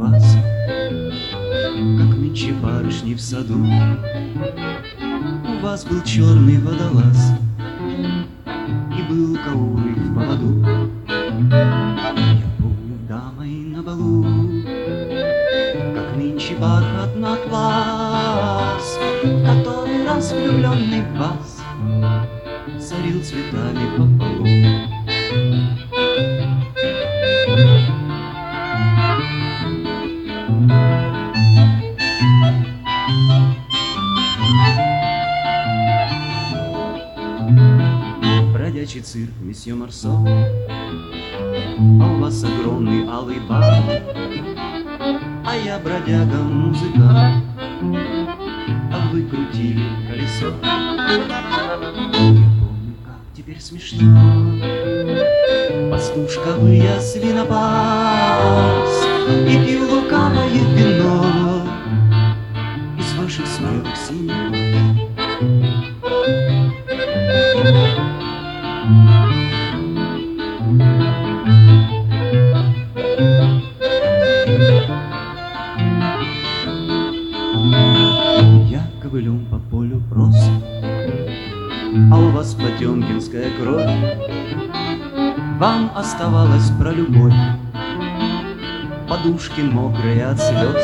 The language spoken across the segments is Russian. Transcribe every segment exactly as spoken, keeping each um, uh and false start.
вас, как нынче барышни в саду. У вас был черный водолаз и был кауры в поводу. Я помню дамой на балу, как нынче бархатный атлас, в который раз влюбленный в вас царил цветами по полу. Бродячий цирк, месье Марсо, а у вас огромный алый бар, а я бродяга музыкант, а вы крутили колесо. Я помню, как теперь смешно, пастушка вы, я свинопас, и пью лукавое вино из ваших смелых синих глаз. Я ковылем по полю прост, а у вас потемкинская кровь. Вам оставалось про любовь, подушки мокрые от слез.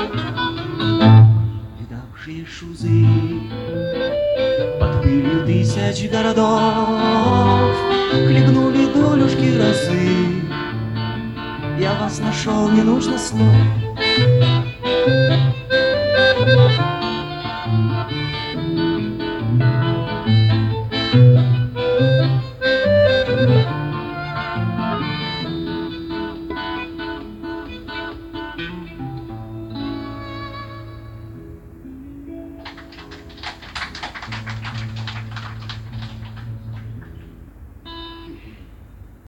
Видавшие шузы под пылью тысяч городов хлебнули долюшки росы. Я вас нашел, не нужно слов.